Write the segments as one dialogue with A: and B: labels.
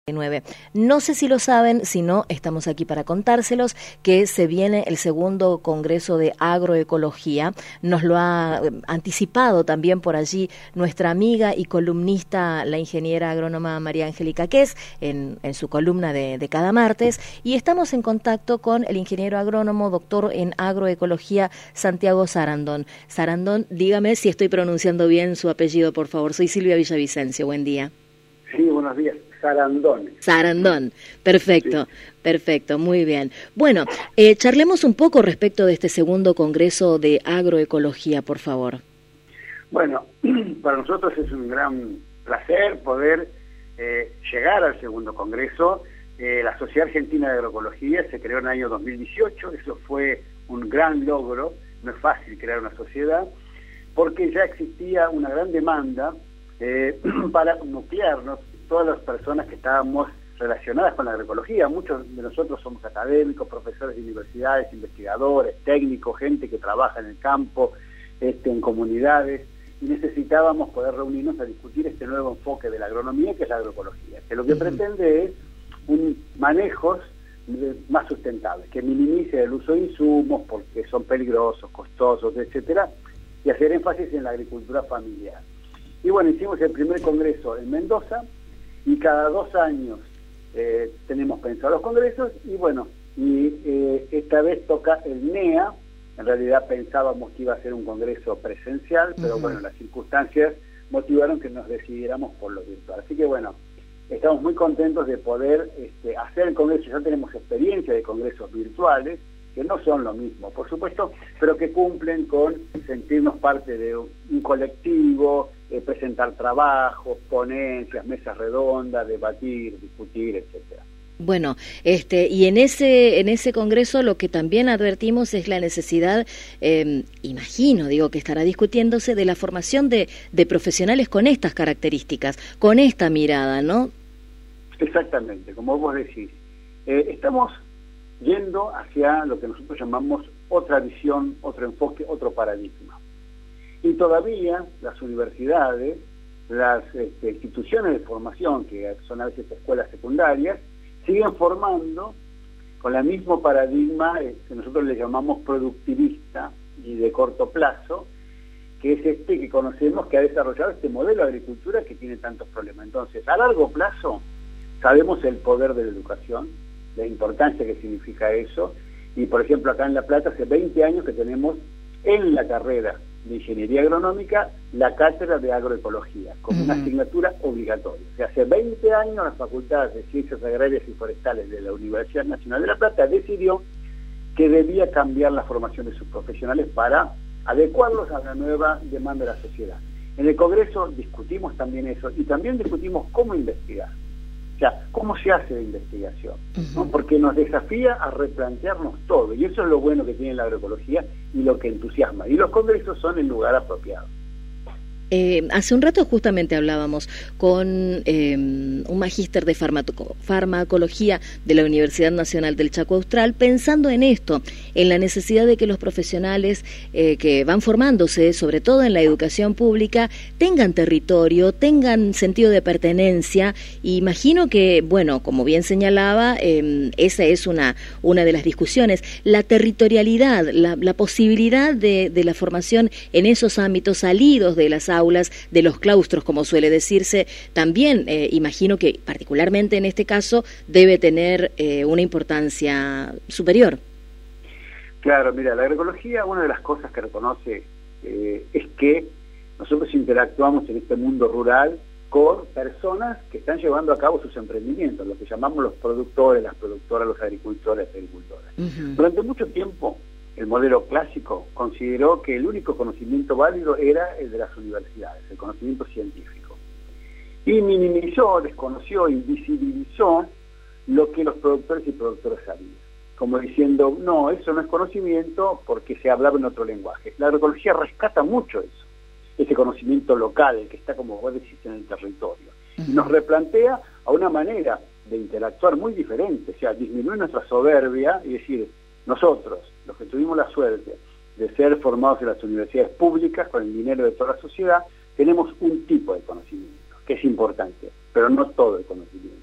A: No sé si lo saben, si no, estamos aquí para contárselos, que se viene el segundo Congreso de Agroecología. Nos lo ha anticipado también por allí nuestra amiga y columnista, la ingeniera agrónoma María Angélica Quez, en su columna de cada martes, y estamos en contacto con el ingeniero agrónomo, doctor en agroecología, Santiago Sarandón. Sarandón, dígame si estoy pronunciando bien su apellido, por favor. Soy Silvia Villavicencio, buen día.
B: Sí, buenos días. Sarandón.
A: Sarandón, perfecto, sí. Perfecto, muy bien. Bueno, charlemos un poco respecto de este segundo Congreso de Agroecología, por favor.
B: Bueno, para nosotros es un gran placer poder llegar al segundo Congreso. La Sociedad Argentina de Agroecología se creó en el año 2018, eso fue un gran logro, no es fácil crear una sociedad, porque ya existía una gran demanda para nuclearnos, todas las personas que estábamos relacionadas con la agroecología. Muchos de nosotros somos académicos, profesores de universidades, investigadores, técnicos, gente que trabaja en el campo, en comunidades, y necesitábamos poder reunirnos a discutir este nuevo enfoque de la agronomía, que es la agroecología, que lo que pretende es un manejo más sustentable, que minimice el uso de insumos porque son peligrosos, costosos, etcétera, y hacer énfasis en la agricultura familiar. Y bueno, hicimos el primer congreso en Mendoza, y cada 2 años tenemos pensado los congresos, y bueno, esta vez toca el NEA. En realidad pensábamos que iba a ser un congreso presencial, pero bueno, las circunstancias motivaron que nos decidiéramos por lo virtual. Así que bueno, estamos muy contentos de poder hacer el congreso. Ya tenemos experiencia de congresos virtuales, que no son lo mismo, por supuesto, pero que cumplen con sentirnos parte de un colectivo, presentar trabajos, ponencias, mesas redondas, debatir, discutir, etcétera.
A: Bueno, y en ese congreso lo que también advertimos es la necesidad, imagino, que estará discutiéndose de la formación de profesionales con estas características, con esta mirada, ¿no?
B: Exactamente, como vos decís. Estamos yendo hacia lo que nosotros llamamos otra visión, otro enfoque, otro paradigma. Y todavía las universidades, las instituciones de formación, que son a veces escuelas secundarias, siguen formando con el mismo paradigma que nosotros le llamamos productivista y de corto plazo, que es que conocemos, que ha desarrollado este modelo de agricultura que tiene tantos problemas. Entonces, a largo plazo, sabemos el poder de la educación, la importancia que significa eso, y por ejemplo acá en La Plata hace 20 años que tenemos en la carrera de Ingeniería Agronómica la cátedra de agroecología, como una asignatura obligatoria. O sea, hace 20 años la Facultad de Ciencias Agrarias y Forestales de la Universidad Nacional de La Plata decidió que debía cambiar la formación de sus profesionales para adecuarlos a la nueva demanda de la sociedad. En el Congreso discutimos también eso, y también discutimos cómo investigar. O sea, ¿cómo se hace la investigación? ¿No? Porque nos desafía a replantearnos todo, y eso es lo bueno que tiene la agroecología y lo que entusiasma. Y los congresos son el lugar apropiado.
A: Hace un rato justamente hablábamos con un magíster de farmacología de la Universidad Nacional del Chaco Austral, pensando en esto, en la necesidad de que los profesionales que van formándose, sobre todo en la educación pública, tengan territorio, tengan sentido de pertenencia. Y imagino que, bueno, como bien señalaba, esa es una de las discusiones, la territorialidad, la posibilidad de la formación en esos ámbitos salidos de las aulas, de los claustros, como suele decirse, también imagino que particularmente en este caso debe tener una importancia superior.
B: Claro, mira, la agroecología, una de las cosas que reconoce es que nosotros interactuamos en este mundo rural con personas que están llevando a cabo sus emprendimientos, lo que llamamos los productores, las productoras, los agricultores, agricultoras. Durante mucho tiempo el modelo clásico consideró que el único conocimiento válido era el de las universidades, el conocimiento científico. Y minimizó, desconoció, invisibilizó lo que los productores y productoras sabían. Como diciendo, no, eso no es conocimiento porque se hablaba en otro lenguaje. La agroecología rescata mucho eso, ese conocimiento local, el que está, como vos decís, en el territorio. Y nos replantea a una manera de interactuar muy diferente, o sea, disminuir nuestra soberbia y decir, nosotros, los que tuvimos la suerte de ser formados en las universidades públicas con el dinero de toda la sociedad, tenemos un tipo de conocimiento, que es importante, pero no todo el conocimiento. Y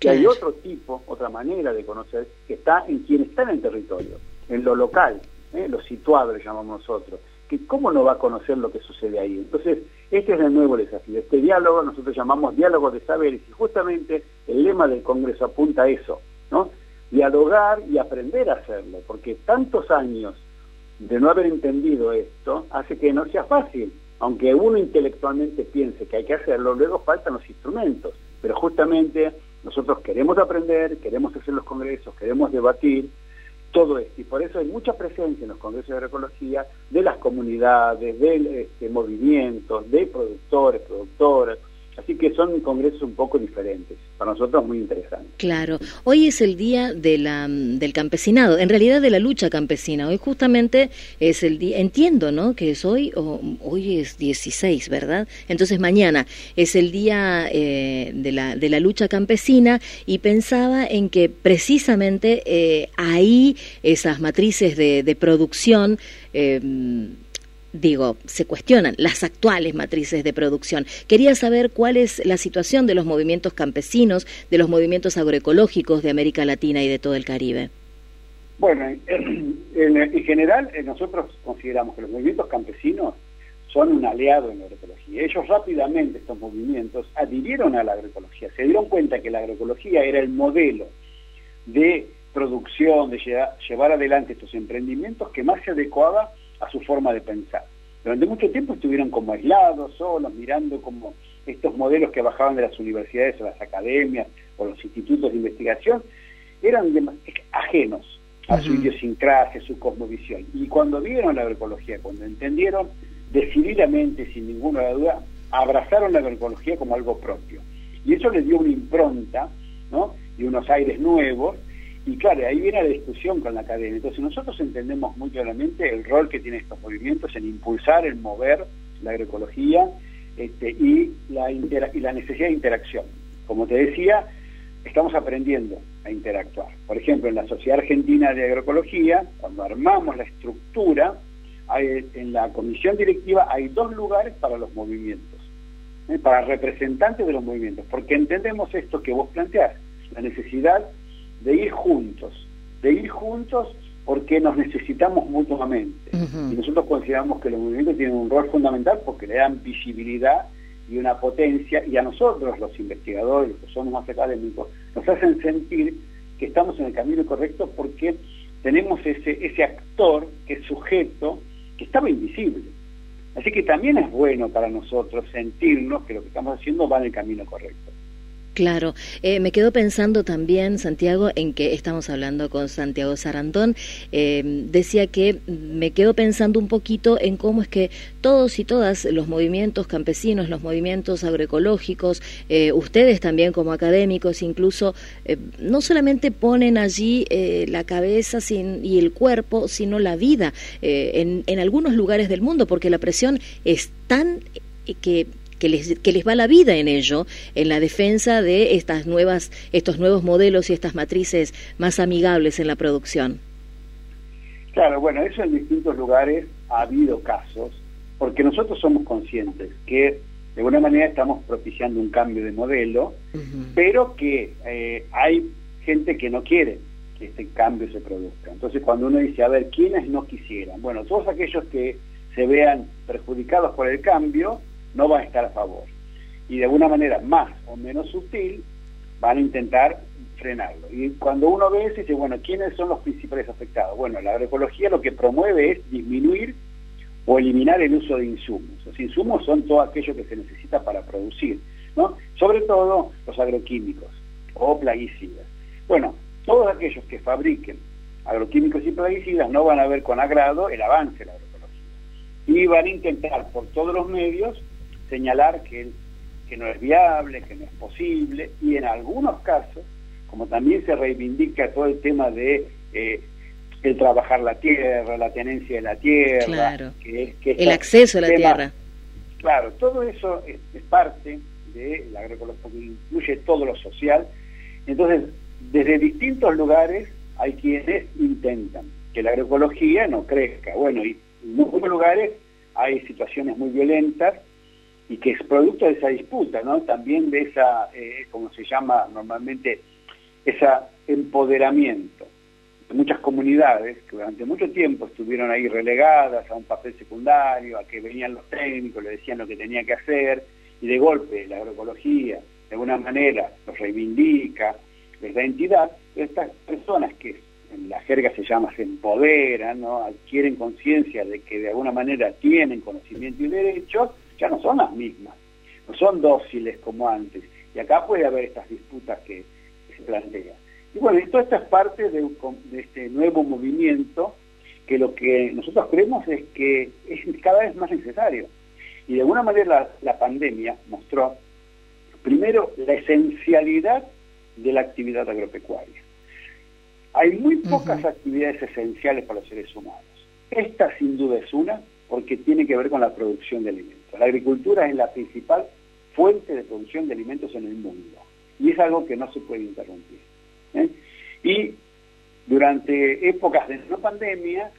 B: hay otro tipo, otra manera de conocer, que está en quien está en el territorio, en lo local, lo situado le llamamos nosotros, que cómo no va a conocer lo que sucede ahí. Entonces, este es el nuevo desafío, este diálogo nosotros llamamos diálogo de saberes, y justamente el lema del Congreso apunta a eso, ¿no? Dialogar y aprender a hacerlo, porque tantos años de no haber entendido esto hace que no sea fácil, aunque uno intelectualmente piense que hay que hacerlo, luego faltan los instrumentos, pero justamente nosotros queremos aprender, queremos hacer los congresos, queremos debatir todo esto, y por eso hay mucha presencia en los congresos de agroecología de las comunidades, de movimientos, de productores, productoras, así que son congresos un poco diferentes, para nosotros muy interesantes.
A: Claro, hoy es el día de del campesinado, en realidad de la lucha campesina, hoy justamente es el día, entiendo, ¿no?, que es hoy, hoy es 16, ¿verdad? Entonces mañana es el día de la lucha campesina, y pensaba en que precisamente ahí esas matrices de producción, se cuestionan las actuales matrices de producción. Quería saber cuál es la situación de los movimientos campesinos, de los movimientos agroecológicos de América Latina y de todo el Caribe.
B: Bueno, en general nosotros consideramos que los movimientos campesinos son un aliado en la agroecología. Ellos rápidamente, estos movimientos, adhirieron a la agroecología, se dieron cuenta que la agroecología era el modelo de producción, de llevar adelante estos emprendimientos que más se adecuaba a su forma de pensar. Durante mucho tiempo estuvieron como aislados, solos, mirando como estos modelos que bajaban de las universidades o las academias o los institutos de investigación, eran ajenos a su idiosincrasia, su cosmovisión. Y cuando vieron la agroecología, cuando entendieron, decididamente, sin ninguna duda, abrazaron la agroecología como algo propio. Y eso les dio una impronta, ¿no?, y unos aires nuevos. Y claro, ahí viene la discusión con la academia. Entonces nosotros entendemos muy claramente el rol que tienen estos movimientos en impulsar, en mover la agroecología y la necesidad de interacción. Como te decía, estamos aprendiendo a interactuar. Por ejemplo, en la Sociedad Argentina de Agroecología, cuando armamos la estructura, en la comisión directiva hay 2 lugares para los movimientos, para representantes de los movimientos, porque entendemos esto que vos planteás, la necesidad de ir juntos porque nos necesitamos mutuamente. Y nosotros consideramos que los movimientos tienen un rol fundamental porque le dan visibilidad y una potencia, y a nosotros, los investigadores, los que somos más académicos, nos hacen sentir que estamos en el camino correcto porque tenemos ese actor, que es sujeto, que estaba invisible. Así que también es bueno para nosotros sentirnos que lo que estamos haciendo va en el camino correcto.
A: Claro, me quedo pensando también, Santiago, en que estamos hablando con Santiago Sarandón, decía que me quedo pensando un poquito en cómo es que todos y todas los movimientos campesinos, los movimientos agroecológicos, ustedes también como académicos incluso, no solamente ponen allí la cabeza y el cuerpo, sino la vida en algunos lugares del mundo, porque la presión es tan que les va la vida en ello, en la defensa de estos nuevos modelos y estas matrices más amigables en la producción.
B: Claro, bueno, eso en distintos lugares ha habido casos, porque nosotros somos conscientes que de alguna manera estamos propiciando un cambio de modelo, pero que hay gente que no quiere que este cambio se produzca. Entonces cuando uno dice, a ver, ¿quiénes no quisieran? Bueno, todos aquellos que se vean perjudicados por el cambio no van a estar a favor, y de alguna manera más o menos sutil van a intentar frenarlo. Y cuando uno ve eso, dice, bueno, ¿quiénes son los principales afectados? Bueno, la agroecología lo que promueve es disminuir o eliminar el uso de insumos. Los insumos son todo aquello que se necesita para producir, ¿no? Sobre todo los agroquímicos o plaguicidas. Bueno, todos aquellos que fabriquen agroquímicos y plaguicidas no van a ver con agrado el avance de la agroecología, y van a intentar por todos los medios señalar que no es viable, que no es posible, y en algunos casos, como también se reivindica todo el tema de el trabajar la tierra, la tenencia de la tierra,
A: claro,
B: que
A: el acceso a la tierra.
B: Claro, todo eso es parte de la agroecología, porque incluye todo lo social. Entonces, desde distintos lugares hay quienes intentan que la agroecología no crezca. Bueno, y en muchos lugares hay situaciones muy violentas, y que es producto de esa disputa, ¿no? También de esa, como se llama normalmente, ese empoderamiento de muchas comunidades que durante mucho tiempo estuvieron ahí relegadas a un papel secundario, a que venían los técnicos, le decían lo que tenía que hacer, y de golpe la agroecología de alguna manera los reivindica, les da entidad. Estas personas que en la jerga se empoderan, ¿no? Adquieren conciencia de que de alguna manera tienen conocimiento y derechos, ya no son las mismas, no son dóciles como antes, y acá puede haber estas disputas que se plantean. Y bueno, y todo esto es parte de este nuevo movimiento, que lo que nosotros creemos es que es cada vez más necesario. Y de alguna manera la pandemia mostró, primero, la esencialidad de la actividad agropecuaria. Hay muy pocas actividades esenciales para los seres humanos. Esta sin duda es una, porque tiene que ver con la producción de alimentos. La agricultura es la principal fuente de producción de alimentos en el mundo, y es algo que no se puede interrumpir. Y durante épocas de no pandemia,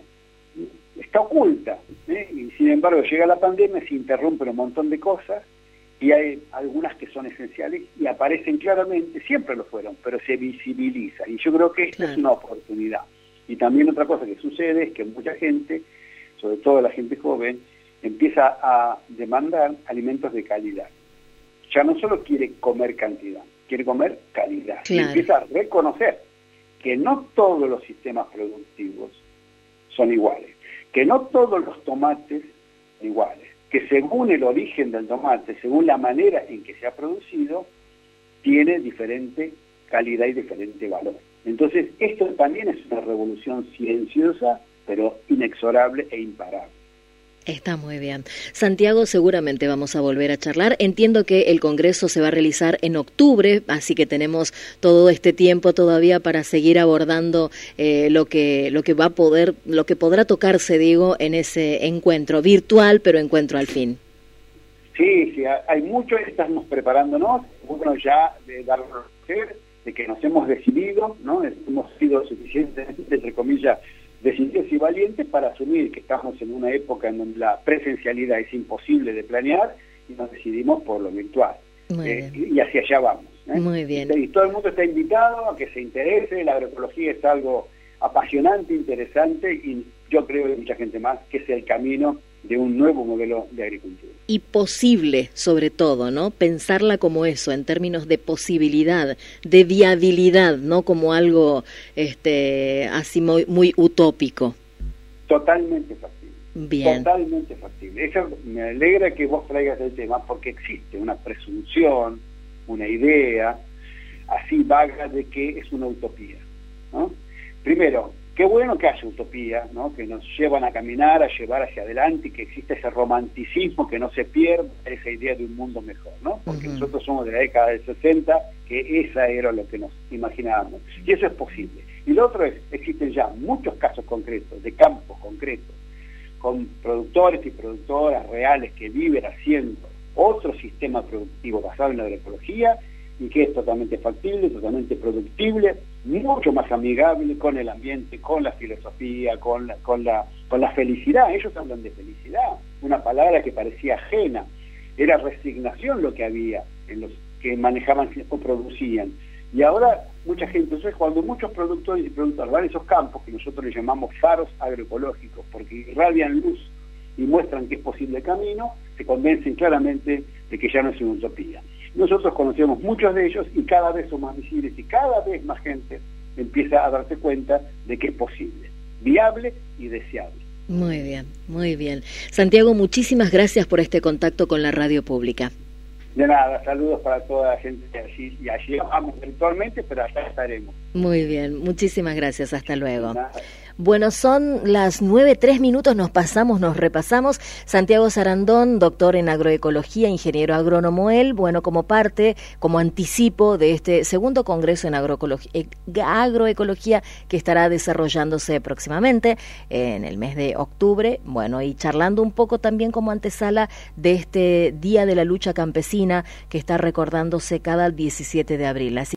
B: está oculta, y sin embargo llega la pandemia, se interrumpen un montón de cosas, y hay algunas que son esenciales y aparecen claramente, siempre lo fueron, pero se visibiliza, y yo creo que esta es una oportunidad. Y también otra cosa que sucede es que mucha gente, sobre todo la gente joven, empieza a demandar alimentos de calidad. Ya no solo quiere comer cantidad, quiere comer calidad. Y empieza a reconocer que no todos los sistemas productivos son iguales, que no todos los tomates son iguales, que según el origen del tomate, según la manera en que se ha producido, tiene diferente calidad y diferente valor. Entonces, esto también es una revolución silenciosa, pero inexorable e imparable.
A: Está muy bien. Santiago, seguramente vamos a volver a charlar. Entiendo que el Congreso se va a realizar en octubre, así que tenemos todo este tiempo todavía para seguir abordando lo que podrá tocarse, digo, en ese encuentro virtual, pero encuentro al fin. Sí, hay mucho, estamos preparándonos,
B: bueno, ya de darlo a conocer, de que nos hemos decidido, ¿no? Hemos sido suficientemente, entre comillas, decididos y valientes para asumir que estamos en una época en donde la presencialidad es imposible de planear, y nos decidimos por lo virtual. Y hacia allá vamos.
A: Muy bien.
B: Y todo el mundo está invitado a que se interese. La agroecología es algo apasionante, interesante, y yo creo que mucha gente más, que es el camino de un nuevo modelo de agricultura.
A: Y posible, sobre todo, ¿no? Pensarla como eso, en términos de posibilidad, de viabilidad, no como algo así muy utópico.
B: Totalmente factible.
A: Bien.
B: Totalmente factible. Eso me alegra que vos traigas el tema, porque existe una presunción, una idea así vaga de que es una utopía, ¿no? Primero, qué bueno que haya utopía, ¿no? Que nos llevan a caminar, a llevar hacia adelante, y que existe ese romanticismo, que no se pierda esa idea de un mundo mejor, ¿no? Porque nosotros somos de la década del 60, que esa era lo que nos imaginábamos, y eso es posible. Y lo otro es, existen ya muchos casos concretos, de campos concretos, con productores y productoras reales que viven haciendo otro sistema productivo basado en la agroecología, y que es totalmente factible, totalmente productible, mucho más amigable con el ambiente, con la filosofía, con la felicidad. Ellos hablan de felicidad, una palabra que parecía ajena. Era resignación lo que había en los que manejaban o producían. Y ahora mucha gente, entonces cuando muchos productores y productoras van a esos campos, que nosotros les llamamos faros agroecológicos, porque irradian luz y muestran que es posible el camino, se convencen claramente de que ya no es una utopía. Nosotros conocemos muchos de ellos, y cada vez son más visibles, y cada vez más gente empieza a darse cuenta de que es posible, viable y deseable.
A: Muy bien, muy bien. Santiago, muchísimas gracias por este contacto con la radio pública.
B: De nada, saludos para toda la gente de allí, y allí vamos virtualmente, pero allá estaremos.
A: Muy bien, muchísimas gracias, hasta luego. Bueno, son las 9:03, nos repasamos. Santiago Sarandón, doctor en agroecología, ingeniero agrónomo él, bueno, como anticipo de este segundo congreso en agroecología que estará desarrollándose próximamente en el mes de octubre, bueno, y charlando un poco también como antesala de este Día de la Lucha Campesina que está recordándose cada 17 de abril. Así